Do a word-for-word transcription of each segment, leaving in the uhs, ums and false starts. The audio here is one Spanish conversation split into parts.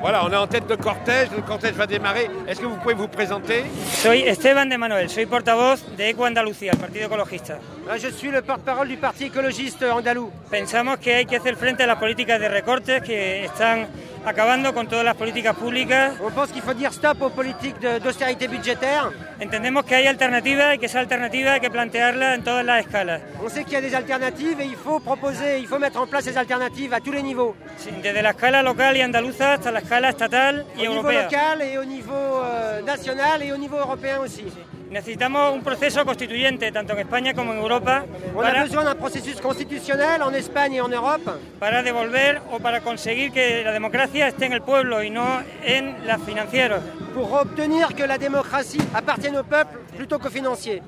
Voilà, on est en tête de cortège, le cortège va démarrer. Est-ce que vous pouvez vous présenter? Soy Esteban de Manuel, soy portavoz de Eco Andalucía, el Partido Ecologista. Je suis le porte-parole du Parti écologiste andaluz. Pensamos que hay que hacer frente a las políticas de recortes que están acabando con todas las políticas públicas. On pense qu'il faut dire stop aux politiques d'austérité budgétaire. Entendemos que hay alternativas y que esa alternativa hay que plantearla en todas las escalas. On sait qu'il y a des alternatives et il faut proposer, il faut mettre en place ces alternatives à tous les niveaux. Sí, desde la escala local y andaluza hasta la escala estatal y au europea. Au niveau local et au niveau euh, national et au niveau européen aussi. Sí. Necesitamos un proceso constituyente, tanto en España como en Europa. On para, a besoin d'un processus constitutionnel en Espagne et en Europe. Para devolver o para conseguir que la democracia esté en el pueblo y no en los financieros. Pour obtenir que la démocratie appartienne au peuple plutôt qu'aux financiers.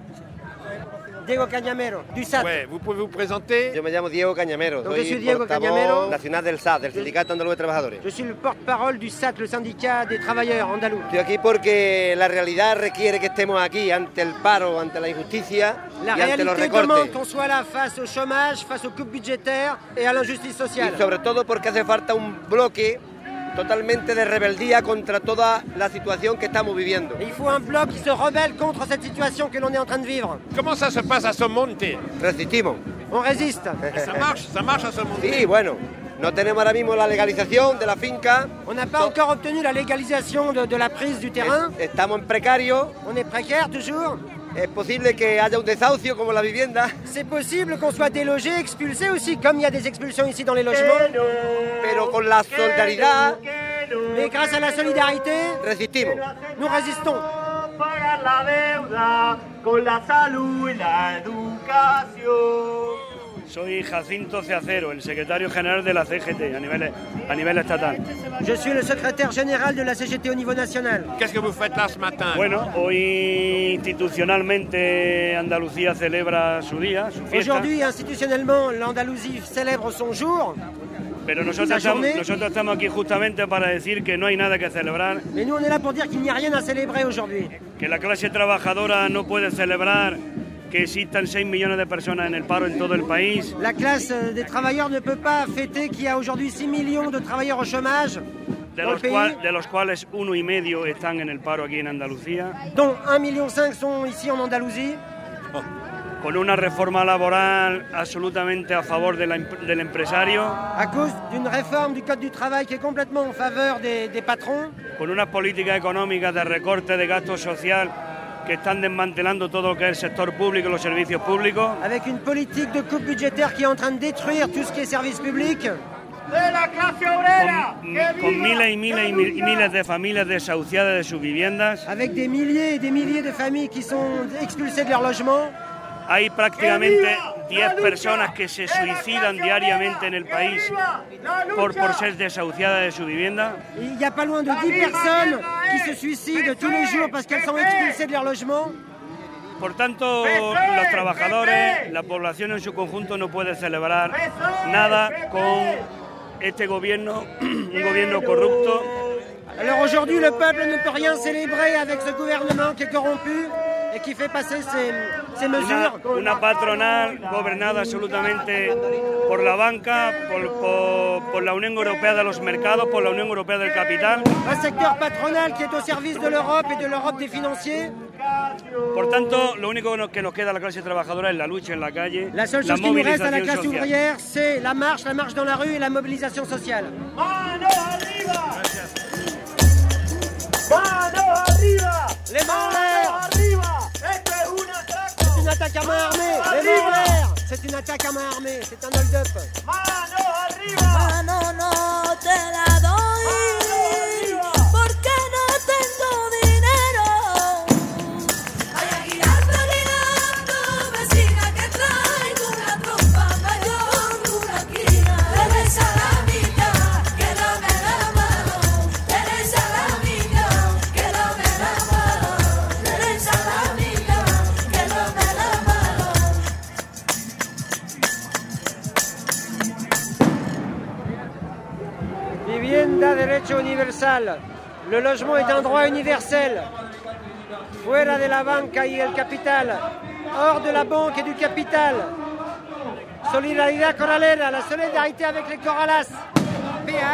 Diego Cañamero, du S A T. Ouais, vous pouvez vous présenter? Yo me llamo Diego Cañamero, Donc soy je suis Diego portavoz Cañamero. nacional del S A T, del Sindicato Andaluz de Trabajadores. Je suis le porte-parole du S A T, le syndicat des travailleurs andalous. Estoy aquí porque la realidad requiere que estemos aquí ante el paro, ante la injusticia la y ante los recortes. recortes. La réalité demande qu'on soit là face au chômage, face aux coupes budgétaires et à l'injustice sociale. Y sobre todo porque hace falta un bloque totalmente de rebeldía contra toda la situación que estamos viviendo. Il faut un bloc qui se rebelle contre cette situation que l'on est en train de vivre. Comment ça se passe à Somonte? Resistimos. On résiste. Ça marche, ça marche à Somonte. Sí, bueno, no tenemos ahora mismo la legalización de la finca. On n'a pas encore obtenu la légalisation de, de la prise du terrain. Estamos en precario. On est précaire toujours. Es posible que haya un desahucio como la vivienda. C'est possible qu'on soit délogé, expulsé aussi, comme il y a des expulsions ici dans les logements. Pero con la solidaridad, mais grâce à la solidarité, resistimos. Nous résistons. Pagar la deuda con la salud y la educación. Soy Jacinto Ceacero, el secretario general de la C G T a nivel, a nivel estatal. Je suis le secrétaire général de la C G T au niveau national. Qu'est-ce que vous faites là ce matin? Bueno, hoy institucionalmente Andalucía celebra su día, su fiesta. Aujourd'hui, institutionnellement, l'Andalousie célèbre son jour. Pero nosotros estamos, nosotros estamos aquí justamente para decir que no hay nada que celebrar. Mais nous, on est là pour dire qu'il n'y a rien à célébrer aujourd'hui. Que la clase trabajadora no puede celebrar que existan seis millones de personas en el paro en todo el país. La classe des travailleurs ne peut pas fêter qu'il y a aujourd'hui six millions de travailleurs au chômage. De los, cual, de los cuales uno y medio están en el paro aquí en Andalucía. Dont un million cinq sont ici en Andalousie. Oh. Con una reforma laboral absolutamente a favor de la, del empresario. À cause d'une réforme du Code du travail qui est complètement en faveur des, des patrons. Con unas políticas económicas de recorte de gasto social que están desmantelando todo lo que es el sector público y los servicios públicos. Avec une politique de coupe budgétaire qui est en train de détruire tout ce qui est service public. De la clase obrera. Con, con miles y miles y miles de familias desahuciadas de sus viviendas. Avec des milliers et des milliers de familles qui sont expulsées de leur logement. Hay prácticamente diez personas que se suicidan diariamente en el país por, por ser desahuciadas de su vivienda. Il y a pas loin de dix personnes qui se suicident tous les jours parce qu'elles sont expulsées de leur logement. Por tanto, los trabajadores, la población en su conjunto no puede celebrar nada con este gobierno, un gobierno corrupto. Alors aujourd'hui, le peuple ne peut rien célébrer avec ce gouvernement qui est corrompu et qui fait passer ces, ces mesures. Una, una patronal gobernada absolutamente por la banca, por, por, por la Unión Europea de los Mercados, por la Unión Europea del Capital. Un secteur patronal qui est au service de l'Europe et de l'Europe des financiers. Por tanto, lo único que nos queda a la clase trabajadora es la lucha en la calle, la seule chose qui nous reste à la classe ouvrière, c'est la marche, la marche dans la rue et la mobilisation sociale. ¡Manos arriba! ¡Manos arriba! Les mains en l'air! arriba! ¡Esto es un atraco! C'est une attaque à main armée! Les mains en l'air! C'est une attaque à main armée, c'est un hold-up! ¡Manos arriba! Mano no te la doy, porque no tengo dinero. Ay, a girando, girando, vecina, que traigo una trompa mayor, una quina. Eres salamita, que no me da mano. Eres salamita, que no me da mano. Eres salamita, que no me da mano. Vivienda, derecho universal. Le logement est un droit universel. Fuera de la banca y el capital. Hors de la banque et du capital. Solidaridad corralera, la solidarité avec les corralas.